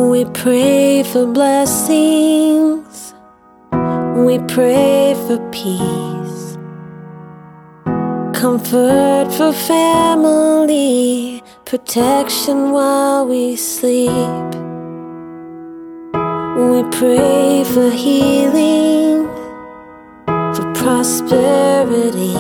We pray for blessings, we pray for peace, comfort for family, protection while we sleep. We pray for healing, for prosperity.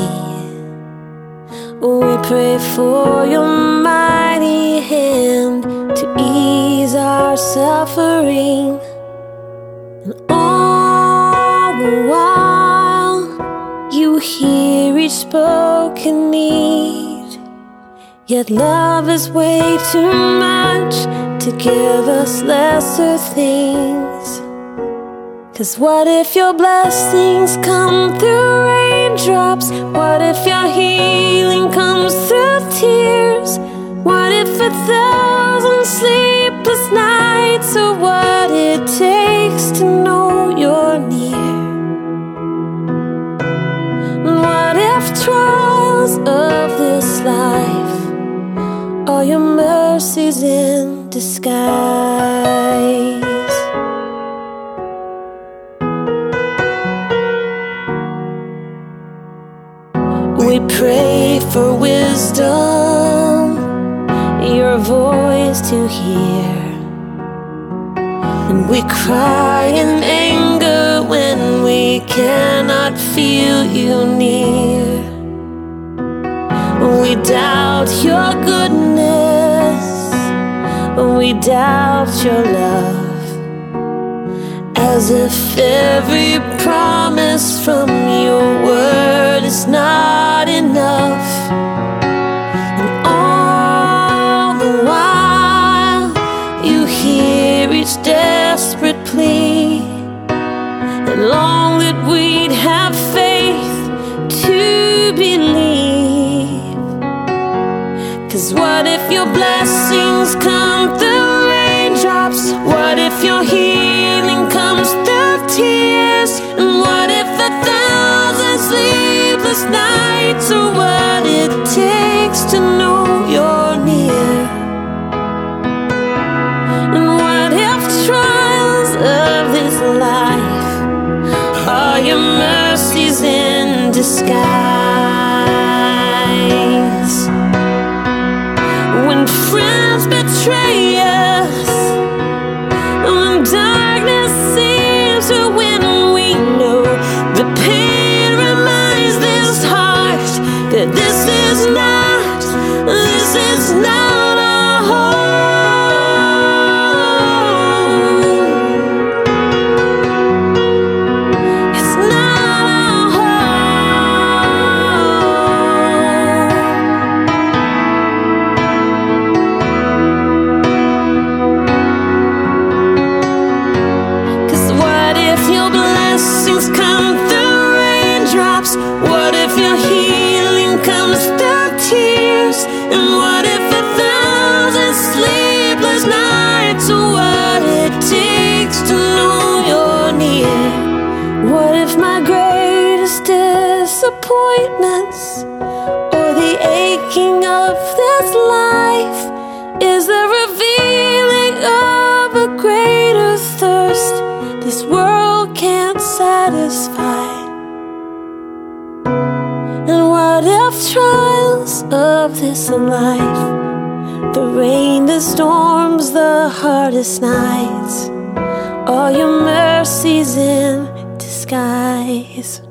We pray for your mighty hand to ease our suffering. And all the while, you hear each spoken need. Yet love is way too much to give us lesser things. 'Cause what if your blessings come through raindrops? What if your healing comes through tears? What if 1,000 sleepless nights are what it takes to know you're near? And what if trials of this life are your mercies in disguise? We pray for wisdom, your voice to hear. And we cry in anger when we cannot feel you near. We doubt your goodness, we doubt your love, as if every promise from your word is not enough. And all the while, you hear each desperate plea, and long that we'd have faith to believe. 'Cause what if your blessings come through raindrops? What if your healing comes through tears? And what if 1,000 sleepless nights are what it takes to know you're near? And what if trials of this life are your mercies in disguise? When friends betray us, when darkness seems to win, we know the pain reminds this heart that this is not our home. It's not our home. 'Cause what if your blessings come through raindrops? What if your healing comes through tears? And what if 1,000 sleepless nights are what it takes to know you're near? What if my greatest disappointments, or the aching of this life, is the revealing of a greater thirst this world can't satisfy? And what if trials of this life, the rain, the storms, the hardest nights, are your mercies in disguise?